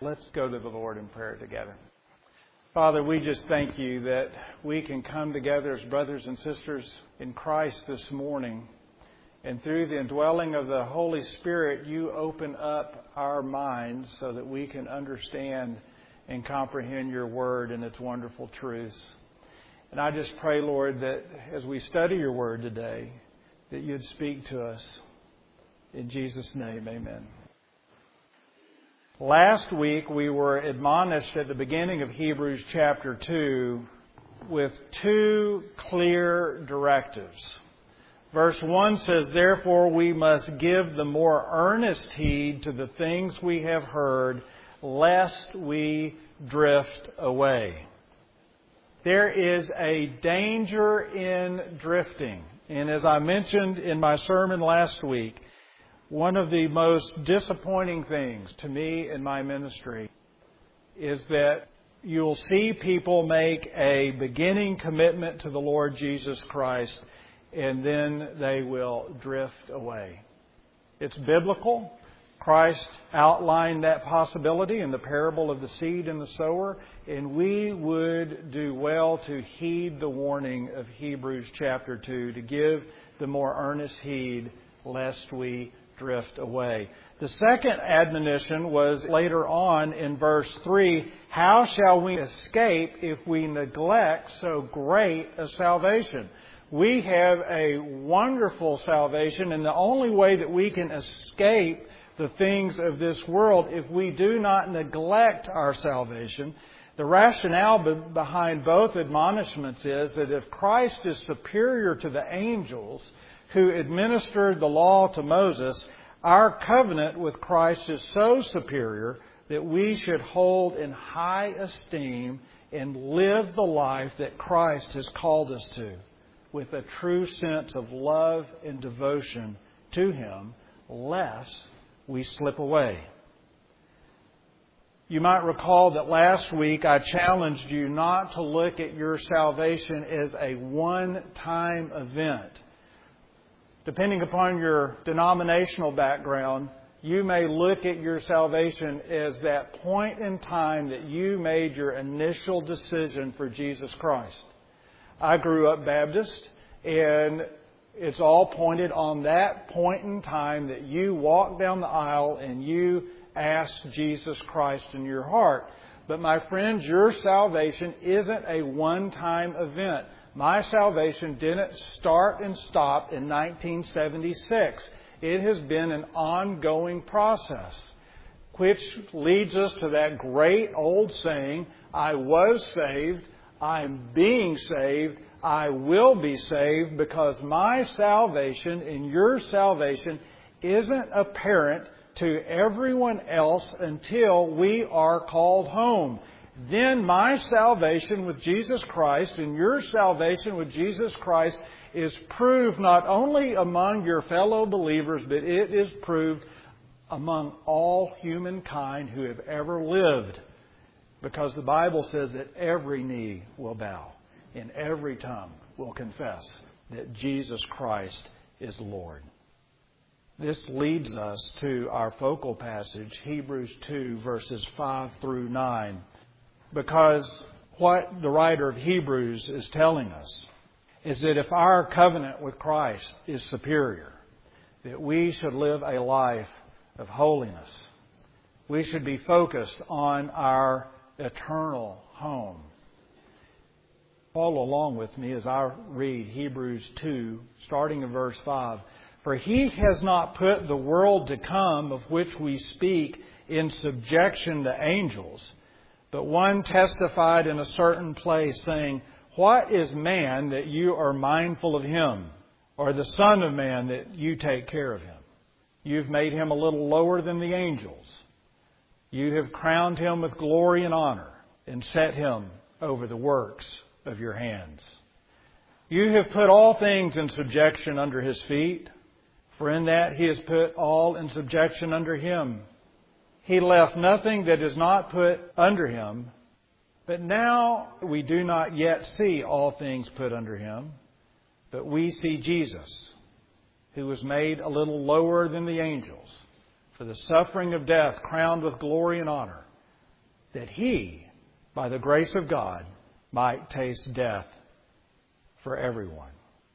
Let's go to the Lord in prayer together. Father, we just thank you that we can come together as brothers and sisters in Christ this morning. And through the indwelling of the Holy Spirit, you open up our minds so that we can understand and comprehend your word and its wonderful truths. And I just pray, Lord, that as we study your word today, that you'd speak to us. In Jesus' name, amen. Last week, we were admonished at the beginning of Hebrews chapter 2 with two clear directives. Verse 1 says, "Therefore we must give the more earnest heed to the things we have heard, lest we drift away." There is a danger in drifting. And as I mentioned in my sermon last week, one of the most disappointing things to me in my ministry is that you'll see people make a beginning commitment to the Lord Jesus Christ and then they will drift away. It's biblical. Christ outlined that possibility in the parable of the seed and the sower, and we would do well to heed the warning of Hebrews chapter 2, to give the more earnest heed lest we drift away. The second admonition was later on in verse 3, "How shall we escape if we neglect so great a salvation?" We have a wonderful salvation, and the only way that we can escape the things of this world if we do not neglect our salvation. The rationale behind both admonishments is that if Christ is superior to the angels who administered the law to Moses, our covenant with Christ is so superior that we should hold in high esteem and live the life that Christ has called us to, with a true sense of love and devotion to Him, lest we slip away. You might recall that last week I challenged you not to look at your salvation as a one-time event. Depending upon your denominational background, you may look at your salvation as that point in time that you made your initial decision for Jesus Christ. I grew up Baptist, and it's all pointed on that point in time that you walked down the aisle and you asked Jesus Christ in your heart. But my friends, your salvation isn't a one-time event. My salvation didn't start and stop in 1976. It has been an ongoing process, which leads us to that great old saying, I was saved, I'm being saved, I will be saved, because my salvation and your salvation isn't apparent to everyone else until we are called home. Then my salvation with Jesus Christ and your salvation with Jesus Christ is proved not only among your fellow believers, but it is proved among all humankind who have ever lived. Because the Bible says that every knee will bow and every tongue will confess that Jesus Christ is Lord. This leads us to our focal passage, Hebrews 2, verses 5 through 9. Because what the writer of Hebrews is telling us is that if our covenant with Christ is superior, that we should live a life of holiness. We should be focused on our eternal home. Follow along with me as I read Hebrews 2, starting in verse 5. "For He has not put the world to come, of which we speak, in subjection to angels. But one testified in a certain place, saying, What is man that you are mindful of him? Or the Son of Man that you take care of him? You've made him a little lower than the angels. You have crowned him with glory and honor, and set him over the works of your hands. You have put all things in subjection under his feet, for in that he has put all in subjection under him. He left nothing that is not put under him. But now we do not yet see all things put under him, but we see Jesus, who was made a little lower than the angels, for the suffering of death, crowned with glory and honor, that He, by the grace of God, might taste death for everyone.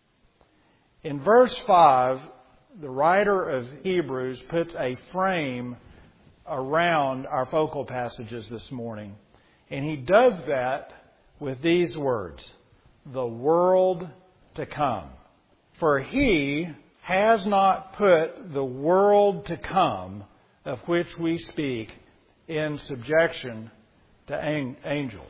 In verse 5, the writer of Hebrews puts a frame around our focal passages this morning. And he does that with these words, the world to come. For He has not put the world to come, of which we speak, in subjection to angels.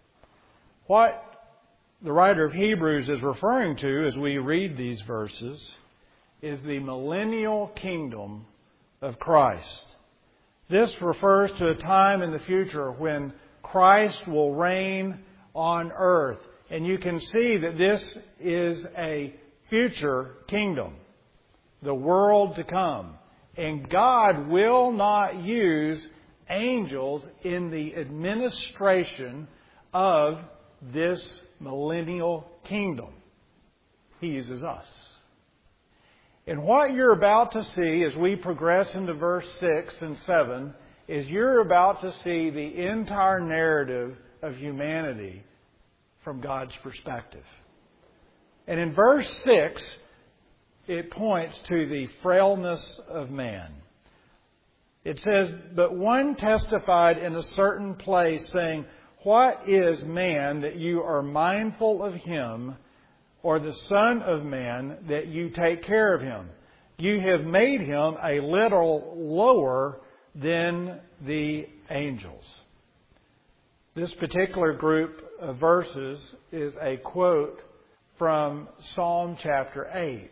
What the writer of Hebrews is referring to as we read these verses is the millennial kingdom of Christ. This refers to a time in the future when Christ will reign on earth. And you can see that this is a future kingdom, the world to come. And God will not use angels in the administration of this millennial kingdom. He uses us. And what you're about to see as we progress into verse 6 and 7 is you're about to see the entire narrative of humanity from God's perspective. And in verse 6, it points to the frailness of man. It says, "But one testified in a certain place, saying, 'What is man that you are mindful of him, or the Son of Man that you take care of him? You have made him a little lower than the angels.'" This particular group of verses is a quote from Psalm chapter 8.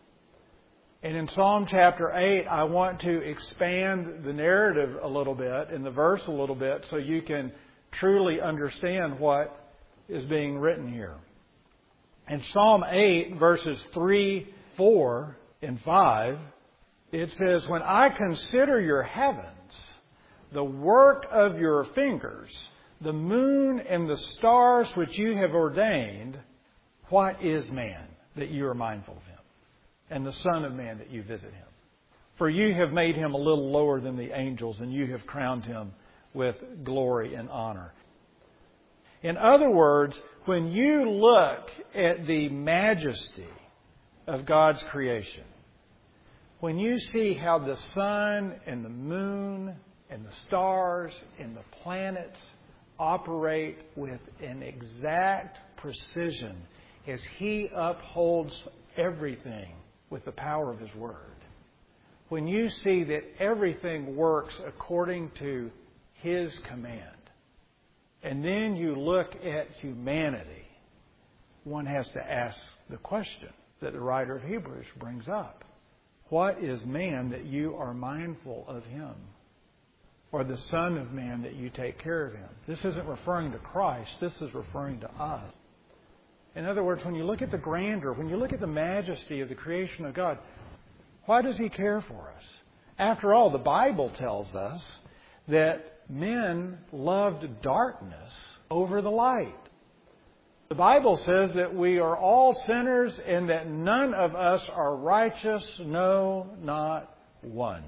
And in Psalm chapter 8, I want to expand the narrative a little bit, and the verse a little bit, so you can truly understand what is being written here. In Psalm 8, verses 3, 4, and 5, it says, "When I consider your heavens, the work of your fingers, the moon and the stars which you have ordained, what is man that you are mindful of him, and the Son of Man that you visit him? For you have made him a little lower than the angels, and you have crowned him with glory and honor." In other words, when you look at the majesty of God's creation, when you see how the sun and the moon and the stars and the planets operate with an exact precision as He upholds everything with the power of His Word, when you see that everything works according to His command, and then you look at humanity, one has to ask the question that the writer of Hebrews brings up. What is man that you are mindful of him? Or the Son of Man that you take care of him? This isn't referring to Christ. This is referring to us. In other words, when you look at the grandeur, when you look at the majesty of the creation of God, why does He care for us? After all, the Bible tells us that men loved darkness over the light. The Bible says that we are all sinners and that none of us are righteous, no, not one.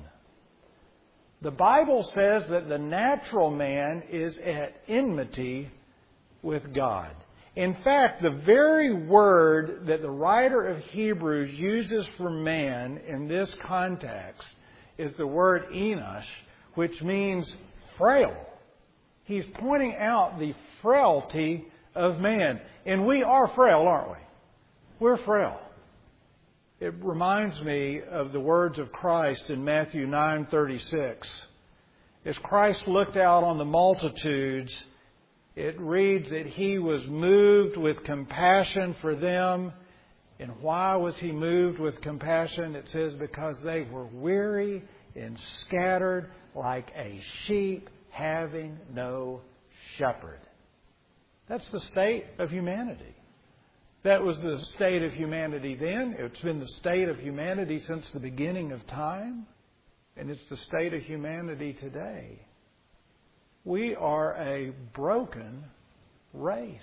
The Bible says that the natural man is at enmity with God. In fact, the very word that the writer of Hebrews uses for man in this context is the word Enosh, which means frail. He's pointing out the frailty of man. And we are frail, aren't we? We're frail. It reminds me of the words of Christ in Matthew 9:36. As Christ looked out on the multitudes, it reads that He was moved with compassion for them. And why was He moved with compassion? It says because they were weary and scattered like a sheep having no shepherd. That's the state of humanity. That was the state of humanity then. It's been the state of humanity since the beginning of time. And it's the state of humanity today. We are a broken race.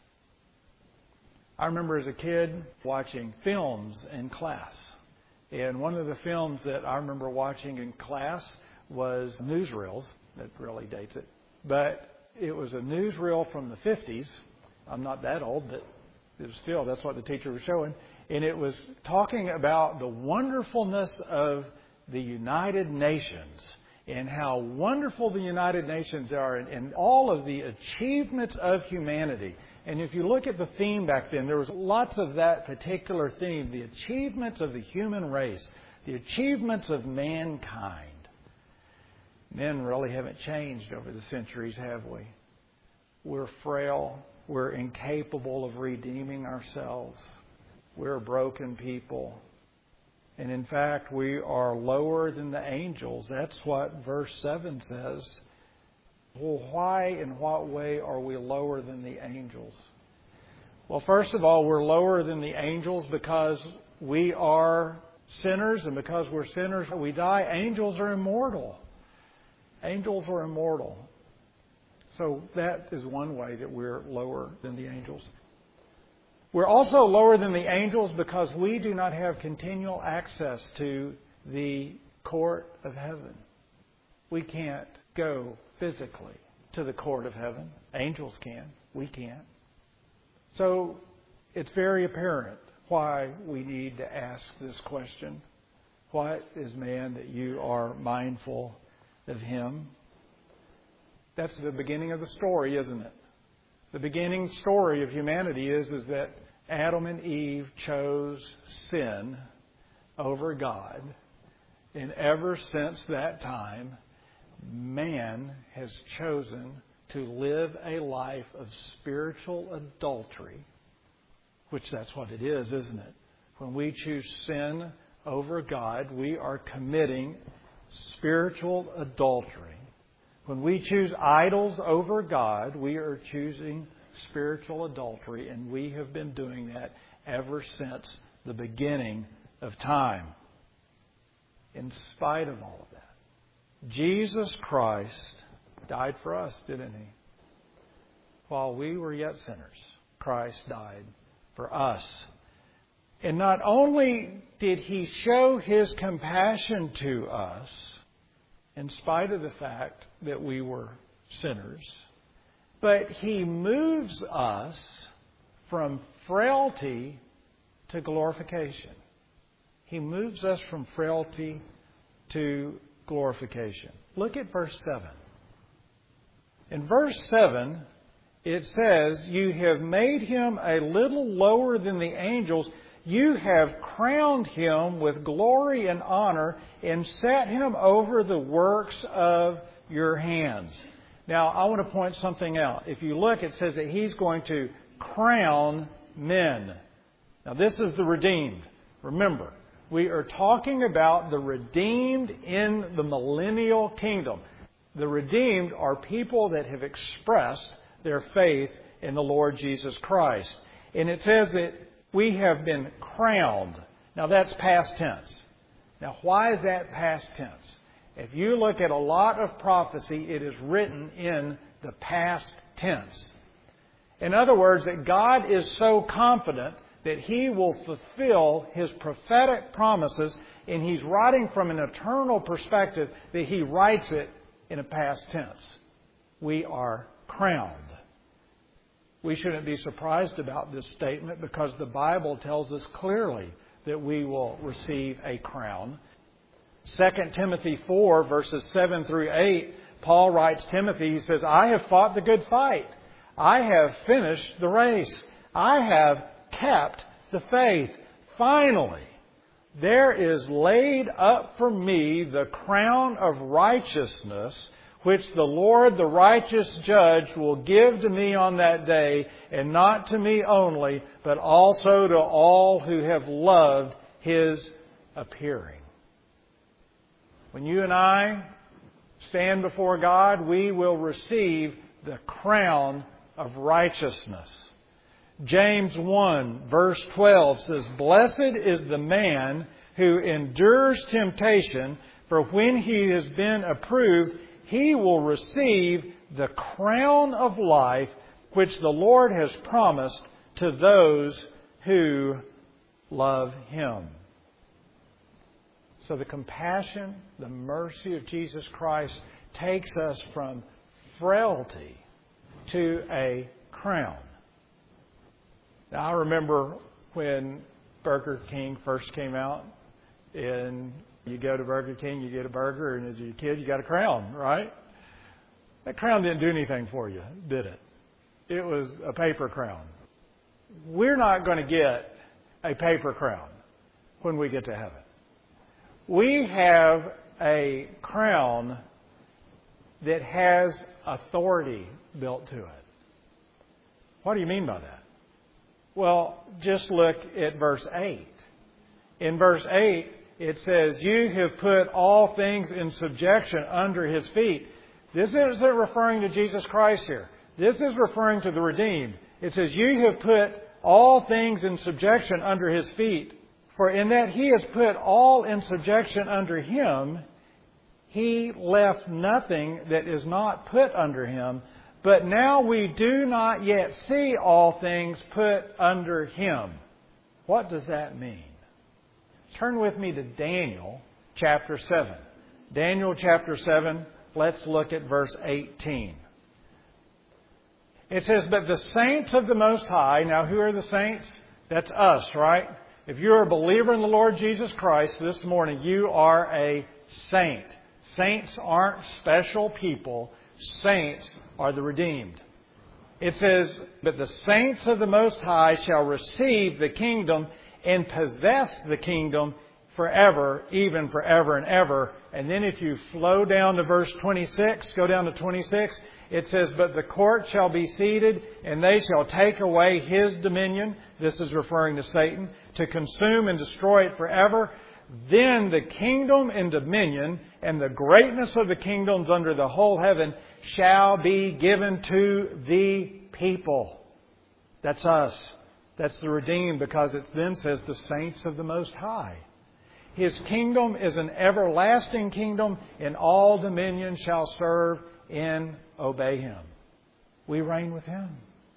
I remember as a kid watching films in class. And one of the films that I remember watching in class was Newsreels. That really dates it. but it was a newsreel from the 50s. I'm not that old, but it was still, that's what the teacher was showing. And it was talking about the wonderfulness of the United Nations and how wonderful the United Nations are and all of the achievements of humanity. And if you look at the theme back then, there was lots of that particular theme, the achievements of the human race, the achievements of mankind. Men really haven't changed over the centuries, have we? We're frail. We're incapable of redeeming ourselves. We're broken people. And in fact, we are lower than the angels. That's what verse 7 says. Well, why, in what way are we lower than the angels? Well, first of all, we're lower than the angels because we are sinners, and because we're sinners, we die. Angels are immortal. Angels are immortal. So that is one way that we're lower than the angels. We're also lower than the angels because we do not have continual access to the court of heaven. We can't go physically to the court of heaven. Angels can. We can't. So it's very apparent why we need to ask this question. What is man that you are mindful of him? That's the beginning of the story, isn't it? The beginning story of humanity is that Adam and Eve chose sin over God. And ever since that time, man has chosen to live a life of spiritual adultery, which that's what it is, isn't it? When we choose sin over God, we are committing spiritual adultery. When we choose idols over God, we are choosing spiritual adultery, and we have been doing that ever since the beginning of time. In spite of all of that, Jesus Christ died for us, didn't He? While we were yet sinners, Christ died for us. And not only did He show His compassion to us, in spite of the fact that we were sinners, but He moves us from frailty to glorification. He moves us from frailty to glorification. Look at verse 7. In verse 7, it says, "You have made Him a little lower than the angels. You have crowned Him with glory and honor and set Him over the works of your hands." Now, I want to point something out. If you look, it says that He's going to crown men. Now, this is the redeemed. Remember, we are talking about the redeemed in the millennial kingdom. The redeemed are people that have expressed their faith in the Lord Jesus Christ. And it says that we have been crowned. Now, that's past tense. Now, why is that past tense? If you look at a lot of prophecy, it is written in the past tense. In other words, that God is so confident that He will fulfill His prophetic promises, and He's writing from an eternal perspective that He writes it in a past tense. We are crowned. We shouldn't be surprised about this statement because the Bible tells us clearly that we will receive a crown. 2 Timothy 4, verses 7 through 8, Paul writes Timothy, he says, "I have fought the good fight. I have finished the race. I have kept the faith. Finally, there is laid up for me the crown of righteousness, which the Lord, the righteous judge, will give to me on that day, and not to me only, but also to all who have loved His appearing." When you and I stand before God, we will receive the crown of righteousness. James 1, verse 12 says, "Blessed is the man who endures temptation, for when he has been approved, he will receive the crown of life which the Lord has promised to those who love Him." So the compassion, the mercy of Jesus Christ takes us from frailty to a crown. Now, I remember when Burger King first came out, and you go to Burger King, you get a burger, and as a kid, you got a crown, right? That crown didn't do anything for you, did it? It was a paper crown. We're not going to get a paper crown when we get to heaven. We have a crown that has authority built to it. What do you mean by that? Well, just look at verse 8. In verse 8, it says, "You have put all things in subjection under His feet." This isn't referring to Jesus Christ here. This is referring to the redeemed. It says, "You have put all things in subjection under His feet. For in that He has put all in subjection under Him, He left nothing that is not put under Him. But now we do not yet see all things put under Him." What does that mean? Turn with me to Daniel chapter 7. Daniel chapter 7, let's look at verse 18. It says, "But the saints of the Most High," now who are the saints? That's us, right? If you're a believer in the Lord Jesus Christ this morning, you are a saint. Saints aren't special people. Saints are the redeemed. It says, "But the saints of the Most High shall receive the kingdom and possess the kingdom forever, even forever and ever." And then if you flow down to verse 26, go down to 26, it says, "But the court shall be seated, and they shall take away His dominion," this is referring to Satan, "to consume and destroy it forever. Then the kingdom and dominion and the greatness of the kingdoms under the whole heaven shall be given to the people." That's us. That's the redeemed, because it then says the saints of the Most High. His kingdom is an everlasting kingdom, and all dominion shall serve and obey Him. We reign with Him.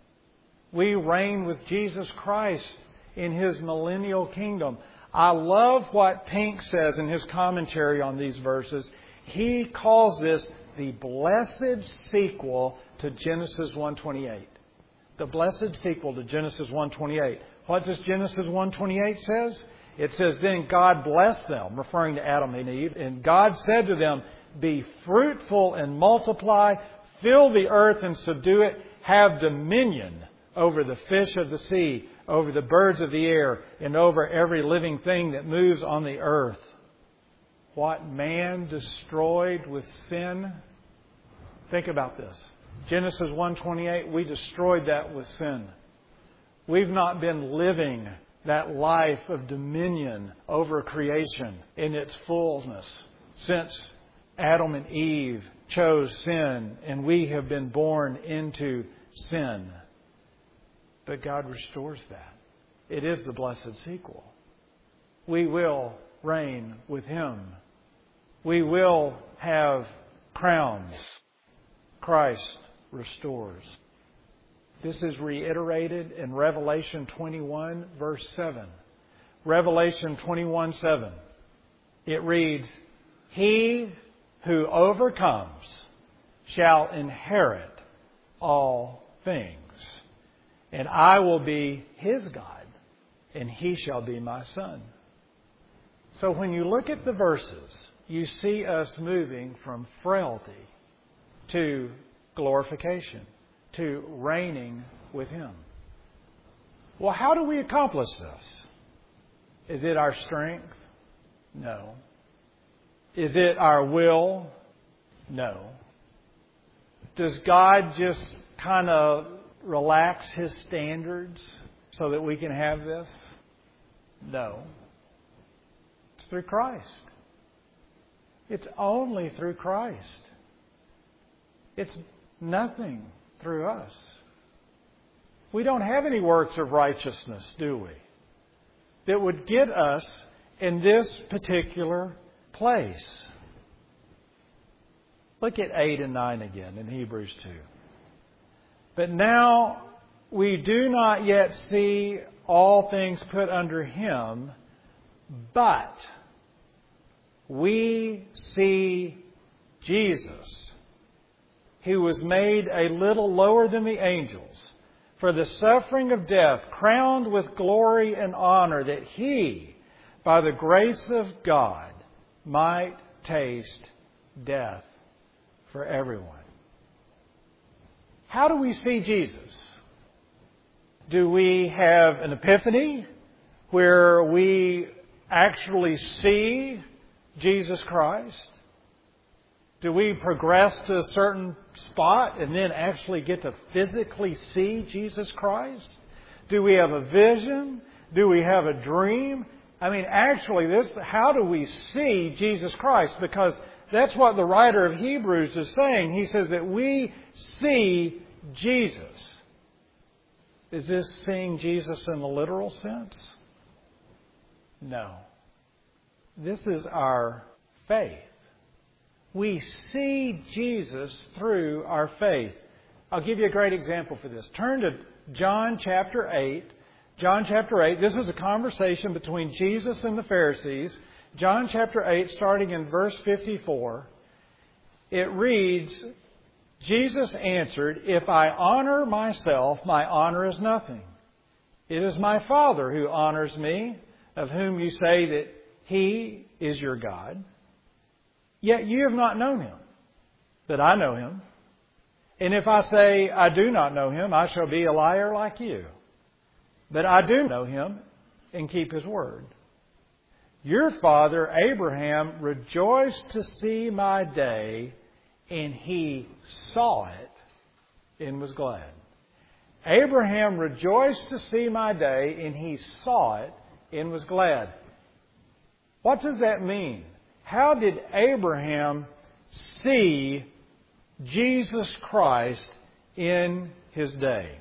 We reign with Jesus Christ in His millennial kingdom. I love what Pink says in his commentary on these verses. He calls this the blessed sequel to Genesis 1:28. The blessed sequel to Genesis 1:28. What does Genesis 1:28 says? It says, "Then God blessed them," referring to Adam and Eve, "and God said to them, 'Be fruitful and multiply, fill the earth and subdue it, have dominion over the fish of the sea, over the birds of the air, and over every living thing that moves on the earth.'" What man destroyed with sin? Think about this. Genesis 1:28, we destroyed that with sin. We've not been living that life of dominion over creation in its fullness since Adam and Eve chose sin, and we have been born into sin. But God restores that. It is the blessed sequel. We will reign with Him. We will have crowns. Christ restores. This is reiterated in Revelation 21, verse 7. Revelation 21:7. It reads, "He who overcomes shall inherit all things, and I will be his God, and he shall be my son." So when you look at the verses, you see us moving from frailty to glorification, to reigning with Him. Well, how do we accomplish this? Is it our strength? No. Is it our will? No. Does God just kind of relax His standards so that we can have this? No. It's through Christ. It's only through Christ. It's nothing through us. We don't have any works of righteousness, do we, that would get us in this particular place. Look at 8 and 9 again in Hebrews 2. "But now we do not yet see all things put under Him, but we see Jesus who was made a little lower than the angels, for the suffering of death, crowned with glory and honor, that He, by the grace of God, might taste death for everyone. How do we see Jesus? Do we have an epiphany where we actually see Jesus Christ? Do we progress to a certain spot and then actually get to physically see Jesus Christ? Do we have a vision? Do we have a dream? I mean, actually, how do we see Jesus Christ? Because that's what the writer of Hebrews is saying. He says that we see Jesus. Is this seeing Jesus in the literal sense? No. This is our faith. We see Jesus through our faith. I'll give you a great example for this. Turn to John chapter 8. John chapter 8. This is a conversation between Jesus and the Pharisees. John chapter 8, starting in verse 54. It reads, Jesus answered, "If I honor myself, my honor is nothing. It is my Father who honors me, of whom you say that He is your God. Yet you have not known Him, but I know Him. And if I say I do not know Him, I shall be a liar like you. But I do know Him and keep His word. Your father Abraham rejoiced to see my day, and he saw it and was glad." Abraham rejoiced to see my day, and he saw it and was glad. What does that mean? How did Abraham see Jesus Christ in his day?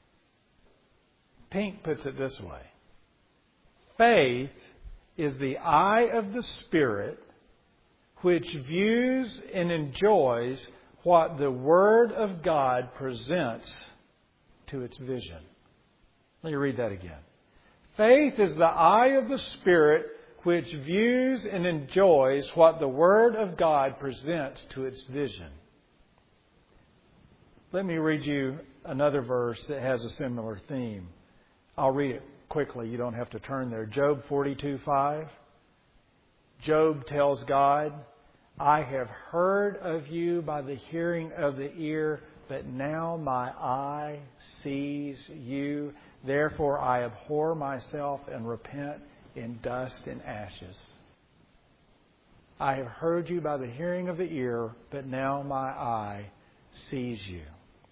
Pink puts it this way. Faith is the eye of the Spirit which views and enjoys what the Word of God presents to its vision. Let me read that again. Faith is the eye of the Spirit which views and enjoys what the Word of God presents to its vision. Let me read you another verse that has a similar theme. I'll read it quickly. You don't have to turn there. Job 42:5. Job tells God, "I have heard of you by the hearing of the ear, but now my eye sees you. Therefore I abhor myself and repent in dust and ashes." I have heard you by the hearing of the ear, but now my eye sees you.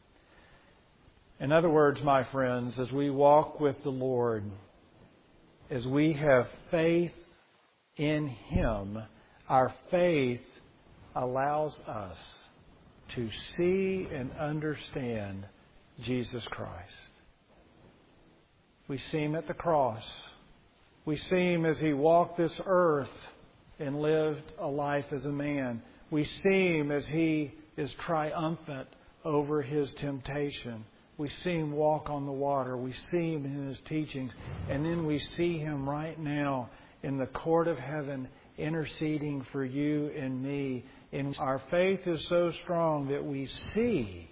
In other words, my friends, as we walk with the Lord, as we have faith in Him, our faith allows us to see and understand Jesus Christ. We see Him at the cross. We see Him as He walked this earth and lived a life as a man. We see Him as He is triumphant over His temptation. We see Him walk on the water. We see Him in His teachings. And then we see Him right now in the court of heaven interceding for you and me. And our faith is so strong that we see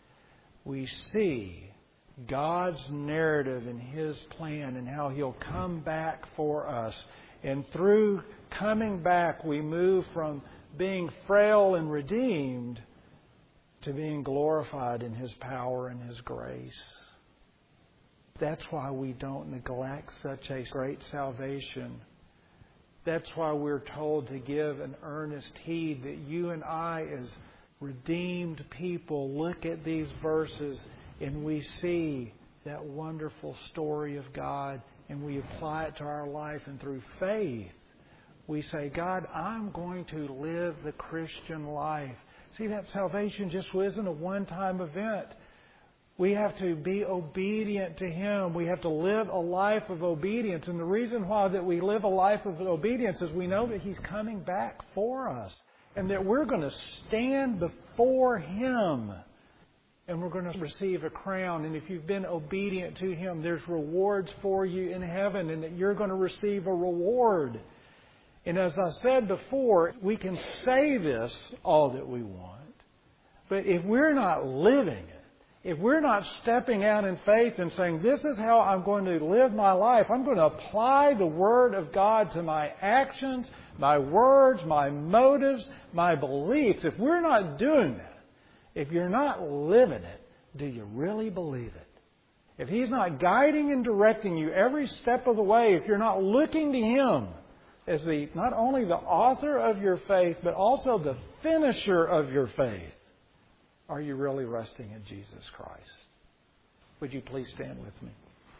God's narrative and His plan and how He'll come back for us. And through coming back, we move from being frail and redeemed to being glorified in His power and His grace. That's why we don't neglect such a great salvation. That's why we're told to give an earnest heed, that you and I as redeemed people look at these verses and we see that wonderful story of God and we apply it to our life. And through faith, we say, God, I'm going to live the Christian life. See, that salvation just isn't a one-time event. We have to be obedient to Him. We have to live a life of obedience. And the reason why that we live a life of obedience is we know that He's coming back for us. And that we're going to stand before Him. And we're going to receive a crown. And if you've been obedient to Him, there's rewards for you in heaven. And that you're going to receive a reward. And as I said before, we can say this all that we want. But if we're not living it, if we're not stepping out in faith and saying, this is how I'm going to live my life, I'm going to apply the Word of God to my actions, my words, my motives, my beliefs. If we're not doing that, if you're not living it, do you really believe it? If He's not guiding and directing you every step of the way, if you're not looking to Him as not only the author of your faith, but also the finisher of your faith, are you really resting in Jesus Christ? Would you please stand with me?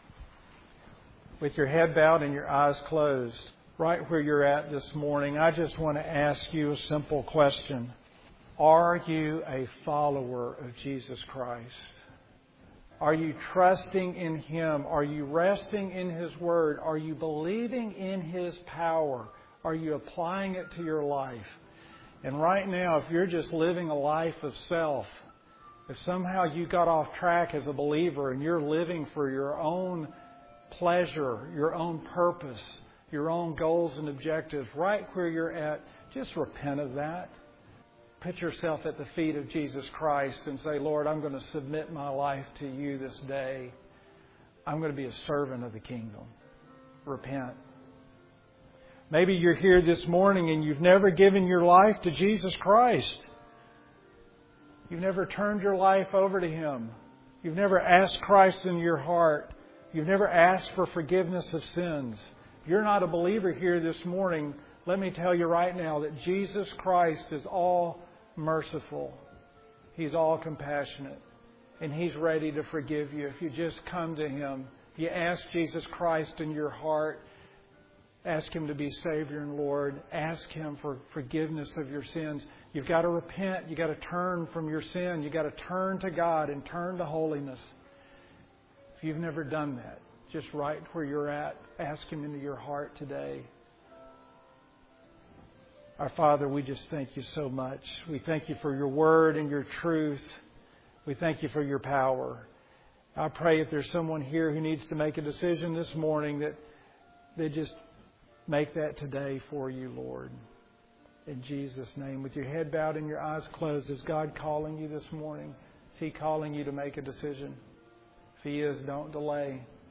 With your head bowed and your eyes closed, right where you're at this morning, I just want to ask you a simple question. Are you a follower of Jesus Christ? Are you trusting in Him? Are you resting in His Word? Are you believing in His power? Are you applying it to your life? And right now, if you're just living a life of self, if somehow you got off track as a believer and you're living for your own pleasure, your own purpose, your own goals and objectives, right where you're at, just repent of that. Put yourself at the feet of Jesus Christ and say, Lord, I'm going to submit my life to You this day. I'm going to be a servant of the kingdom. Repent. Maybe you're here this morning and you've never given your life to Jesus Christ. You've never turned your life over to Him. You've never asked Christ in your heart. You've never asked for forgiveness of sins. If you're not a believer here this morning, let me tell you right now that Jesus Christ is all merciful. He's all compassionate. And He's ready to forgive you if you just come to Him. You ask Jesus Christ in your heart. Ask Him to be Savior and Lord. Ask Him for forgiveness of your sins. You've got to repent. You've got to turn from your sin. You've got to turn to God and turn to holiness. If you've never done that, just right where you're at, ask Him into your heart today. Our Father, we just thank You so much. We thank You for Your Word and Your truth. We thank You for Your power. I pray if there's someone here who needs to make a decision this morning, that they just make that today for You, Lord. In Jesus' name, with your head bowed and your eyes closed, is God calling you this morning? Is He calling you to make a decision? If He is, don't delay.